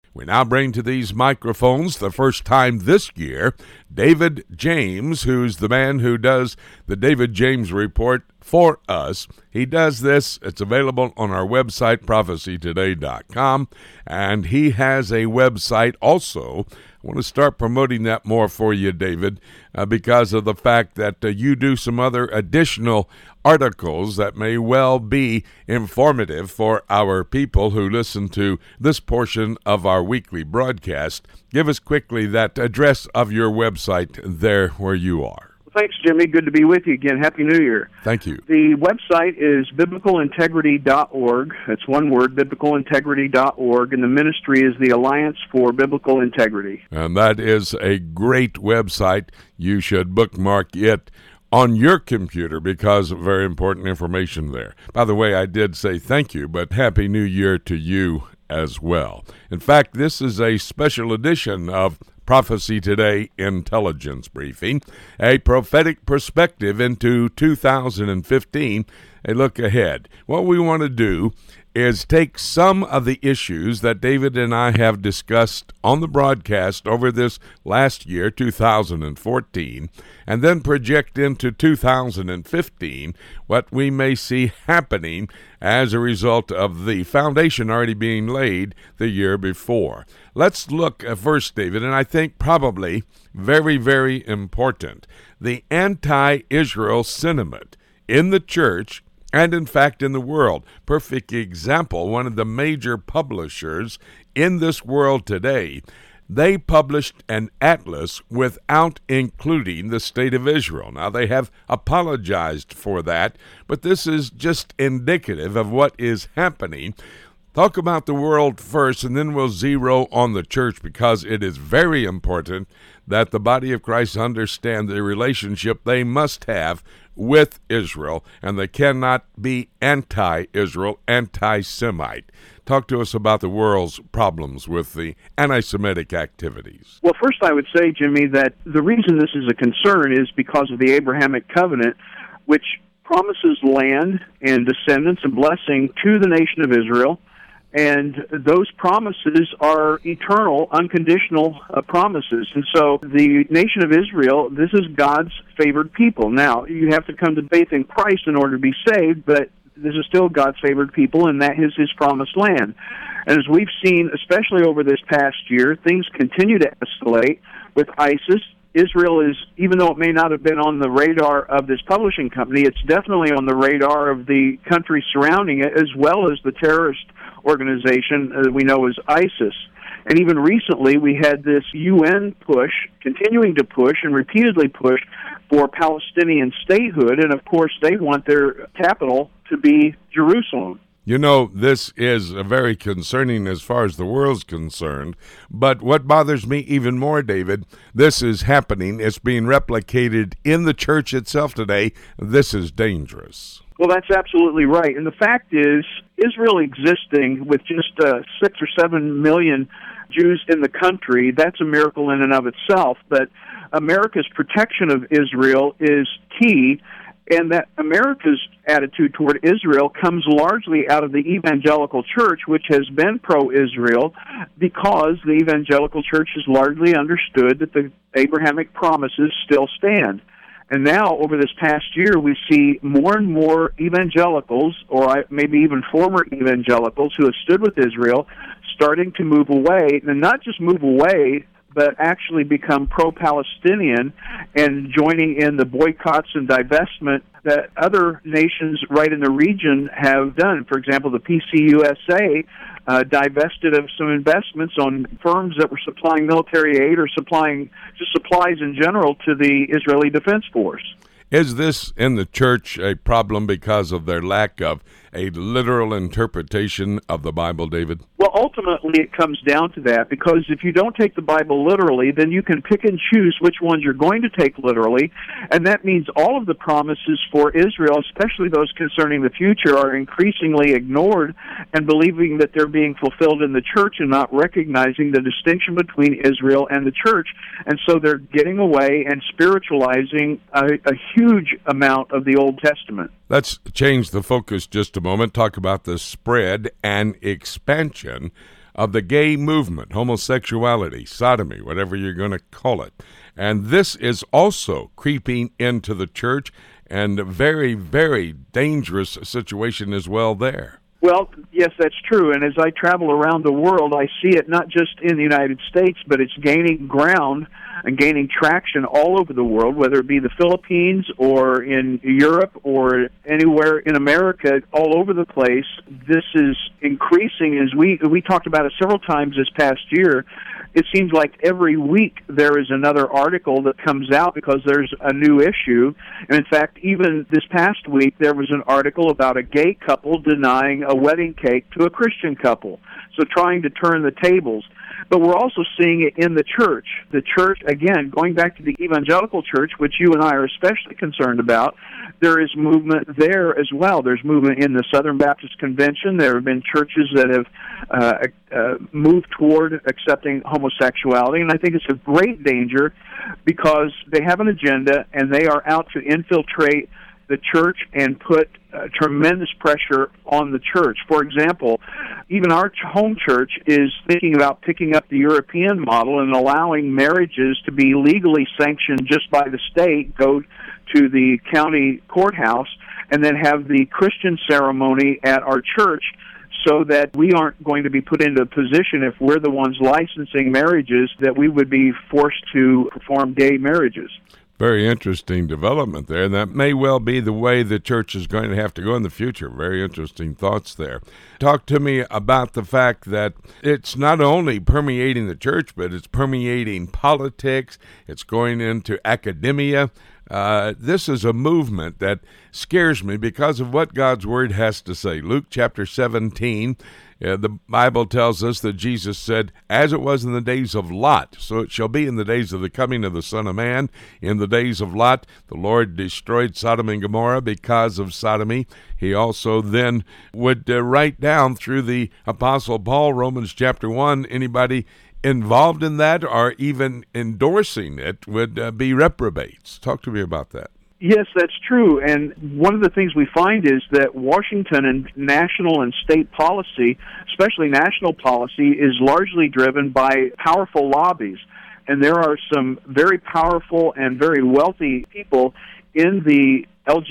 We now bring to these microphones, the first time this year, David James, who's the man who does the David James Report for us. He does this. It's available on our website, prophecytoday.com, and he has a website also. I want to start promoting that more for you, David, because of the fact that you do some other additional articles that may well be informative for our people who listen to this portion of our weekly broadcast. Give us quickly that address of your website there where you are. Thanks, Jimmy. Good to be with you again. Happy New Year. Thank you. The website is biblicalintegrity.org. That's one word, biblicalintegrity.org, and the ministry is the Alliance for Biblical Integrity. And that is a great website. You should bookmark it on your computer because of very important information there. By the way, I did say thank you, but Happy New Year to you as well. In fact, this is a special edition of Prophecy Today Intelligence Briefing, a prophetic perspective into 2015, a look ahead. What we want to do is take some of the issues that David and I have discussed on the broadcast over this last year, 2014, and then project into 2015 what we may see happening as a result of the foundation already being laid the year before. Let's look first, David, and I think probably very, very important, the anti-Israel sentiment in the church and, in fact, in the world. Perfect example, one of the major publishers in this world today, they published an atlas without including the state of Israel. Now, they have apologized for that, but this is just indicative of what is happening. Talk about the world first, and then we'll zero on the church, because it is very important that the body of Christ understand the relationship they must have with Israel, and they cannot be anti-Israel, anti-Semite. Talk to us about the world's problems with the anti-Semitic activities. Well, first I would say, Jimmy, that the reason this is a concern is because of the Abrahamic covenant, which promises land and descendants and blessing to the nation of Israel. And those promises are eternal, unconditional promises. And so the nation of Israel, this is God's favored people. Now, you have to come to faith in Christ in order to be saved, but this is still God's favored people, and that is His promised land. And as we've seen, especially over this past year, things continue to escalate with ISIS. Israel is, even though it may not have been on the radar of this publishing company, it's definitely on the radar of the countries surrounding it, as well as the terrorist organization we know as ISIS. And even recently, we had this UN push, continuing to push and repeatedly push for Palestinian statehood, and of course they want their capital to be Jerusalem. You know, this is very concerning as far as the world's concerned, but what bothers me even more, David, this is happening. It's being replicated in the church itself today. This is dangerous. Well, that's absolutely right. And the fact is, Israel existing with just 6 or 7 million Jews in the country, that's a miracle in and of itself. But America's protection of Israel is key, and that America's attitude toward Israel comes largely out of the evangelical church, which has been pro-Israel, because the evangelical church has largely understood that the Abrahamic promises still stand. And now, over this past year, we see more and more evangelicals, or maybe even former evangelicals, who have stood with Israel, starting to move away, and not just move away, but actually become pro-Palestinian and joining in the boycotts and divestment that other nations right in the region have done. For example, the PCUSA divested of some investments on firms that were supplying military aid or supplying just supplies in general to the Israeli Defense Force. Is this in the church a problem because of their lack of a literal interpretation of the Bible, David? Well, ultimately it comes down to that, because if you don't take the Bible literally, then you can pick and choose which ones you're going to take literally, and that means all of the promises for Israel, especially those concerning the future, are increasingly ignored and believing that they're being fulfilled in the church and not recognizing the distinction between Israel and the church. And so they're getting away and spiritualizing a huge amount of the Old Testament. Let's change the focus just a moment, talk about the spread and expansion of the gay movement, homosexuality, sodomy, whatever you're going to call it. And this is also creeping into the church, and a very, very dangerous situation as well there. Well, yes, that's true. And as I travel around the world, I see it not just in the United States, but it's gaining ground and gaining traction all over the world, whether it be the Philippines or in Europe or anywhere in America, all over the place. This is increasing. As we talked about it several times this past year, it seems like every week there is another article that comes out because there's a new issue. And in fact, even this past week, there was an article about a gay couple denying a wedding cake to a Christian couple. So trying to turn the tables. But we're also seeing it in the church. The church, again, going back to the evangelical church, which you and I are especially concerned about, there is movement there as well. There's movement in the Southern Baptist Convention. There have been churches that have moved toward accepting homosexuality, and I think it's a great danger because they have an agenda and they are out to infiltrate the church and put tremendous pressure on the church. For example, even our home church is thinking about picking up the European model and allowing marriages to be legally sanctioned just by the state, go to the county courthouse, and then have the Christian ceremony at our church, so that we aren't going to be put into a position, if we're the ones licensing marriages, that we would be forced to perform gay marriages. Very interesting development there, and that may well be the way the church is going to have to go in the future. Very interesting thoughts there. Talk to me about the fact that it's not only permeating the church, but it's permeating politics, it's going into academia. This is a movement that scares me because of what God's Word has to say. Luke chapter 17, the Bible tells us that Jesus said, "As it was in the days of Lot, so it shall be in the days of the coming of the Son of Man. In the days of Lot, the Lord destroyed Sodom and Gomorrah because of sodomy." He also then would write down through the Apostle Paul, Romans chapter 1, anybody involved in that or even endorsing it would be reprobates. Talk to me about that. Yes, that's true. And one of the things we find is that Washington and national and state policy, especially national policy, is largely driven by powerful lobbies. And there are some very powerful and very wealthy people in the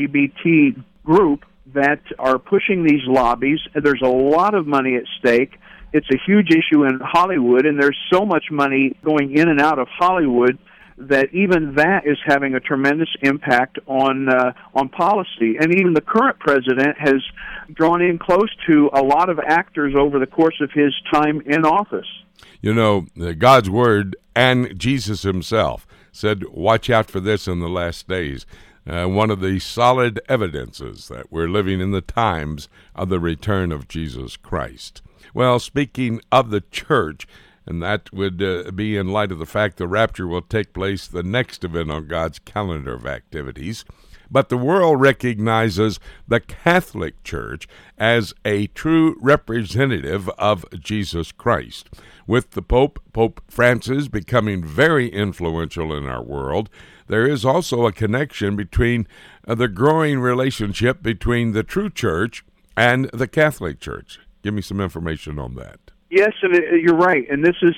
LGBT group that are pushing these lobbies. There's a lot of money at stake. It's a huge issue in Hollywood, and there's so much money going in and out of Hollywood that even that is having a tremendous impact on policy. And even the current president has drawn in close to a lot of actors over the course of his time in office. You know, God's Word and Jesus himself said, watch out for this in the last days. One of the solid evidences that we're living in the times of the return of Jesus Christ. Well, speaking of the church, and that would be in light of the fact the rapture will take place, the next event on God's calendar of activities. But the world recognizes the Catholic Church as a true representative of Jesus Christ. With the Pope Francis, becoming very influential in our world, there is also a connection between the growing relationship between the true church and the Catholic Church. Give me some information on that. Yes, and you're right. And this is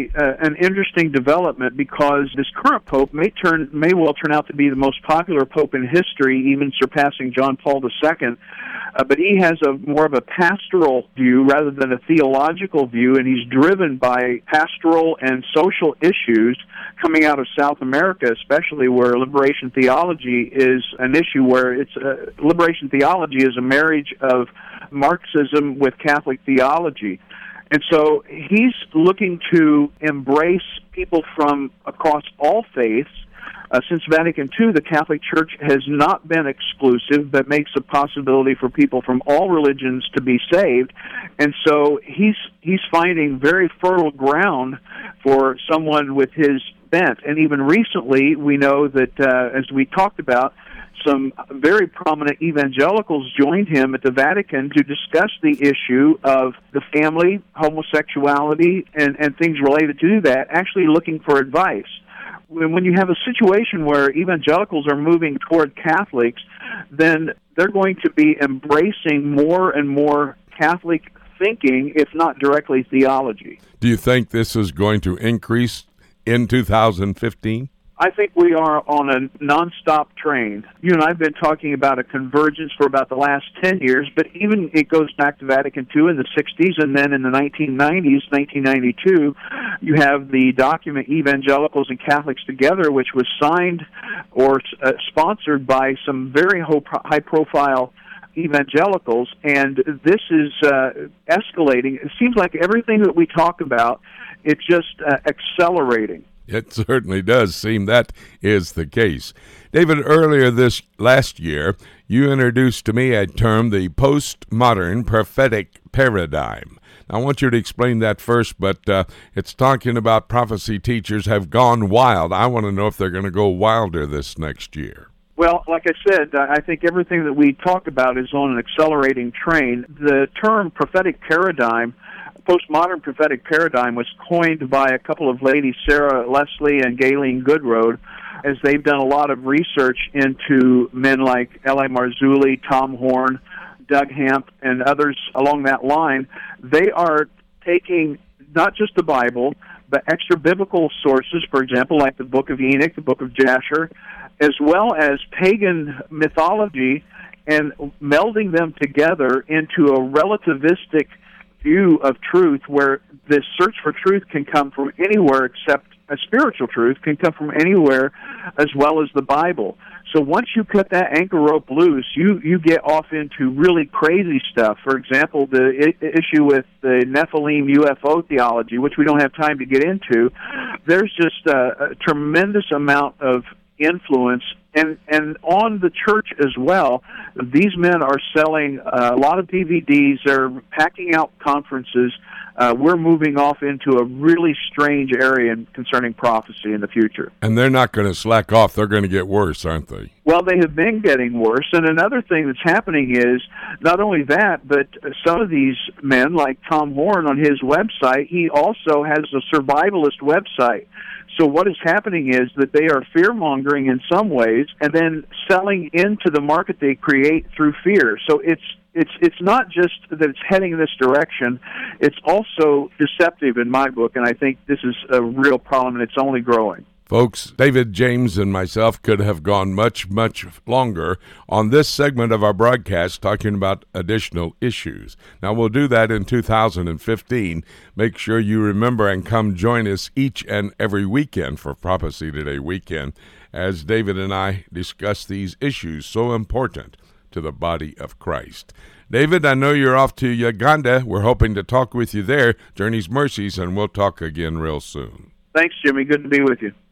an interesting development because this current pope may well turn out to be the most popular pope in history, even surpassing John Paul II. But he has more of a pastoral view rather than a theological view, and he's driven by pastoral and social issues coming out of South America, especially where liberation theology is an issue. Where liberation theology is a marriage of Marxism with Catholic theology. And so he's looking to embrace people from across all faiths. Since Vatican II, the Catholic Church has not been exclusive, but makes a possibility for people from all religions to be saved. And so he's finding very fertile ground for someone with his bent. And even recently, we know that, as we talked about, some very prominent evangelicals joined him at the Vatican to discuss the issue of the family, homosexuality, and things related to that, actually looking for advice. When you have a situation where evangelicals are moving toward Catholics, then they're going to be embracing more and more Catholic thinking, if not directly theology. Do you think this is going to increase in 2015? I think we are on a nonstop train. You and I have been talking about a convergence for about the last 10 years, but even it goes back to Vatican II in the 60s, and then in the 1990s, 1992, you have the document Evangelicals and Catholics Together, which was signed or sponsored by some very high-profile evangelicals, and this is escalating. It seems like everything that we talk about, it's just accelerating. It certainly does seem that is the case. David, earlier this last year, you introduced to me a term, the postmodern prophetic paradigm. I want you to explain that first, but it's talking about prophecy teachers have gone wild. I want to know if they're going to go wilder this next year. Well, like I said, I think everything that we talk about is on an accelerating train. The term prophetic paradigm, postmodern prophetic paradigm, was coined by a couple of ladies, Sarah Leslie and Gayleen Goodroad, as they've done a lot of research into men like L.A. Marzulli, Tom Horn, Doug Hamp, and others along that line. They are taking not just the Bible, but extra biblical sources, for example, like the Book of Enoch, the Book of Jasher, as well as pagan mythology, and melding them together into a relativistic view of truth, where this search for truth can come from anywhere except a spiritual truth can come from anywhere, as well as the Bible. So once you cut that anchor rope loose, you get off into really crazy stuff. For example, the issue with the Nephilim UFO theology, which we don't have time to get into, there's just a tremendous amount of influence, and on the church as well. These men are selling a lot of DVDs. They're packing out conferences. We're moving off into a really strange area concerning prophecy in the future. And they're not going to slack off. They're going to get worse, aren't they? Well, they have been getting worse. And another thing that's happening is not only that, but some of these men, like Tom Horn on his website, he also has a survivalist website. So what is happening is that they are fear-mongering in some ways and then selling into the market they create through fear. So it's not just that it's heading in this direction, it's also deceptive in my book, and I think this is a real problem, and it's only growing. Folks, David, James, and myself could have gone much, much longer on this segment of our broadcast talking about additional issues. Now, we'll do that in 2015. Make sure you remember and come join us each and every weekend for Prophecy Today weekend as David and I discuss these issues so important to the body of Christ. David, I know you're off to Uganda. We're hoping to talk with you there. Journey's Mercies, and we'll talk again real soon. Thanks, Jimmy. Good to be with you.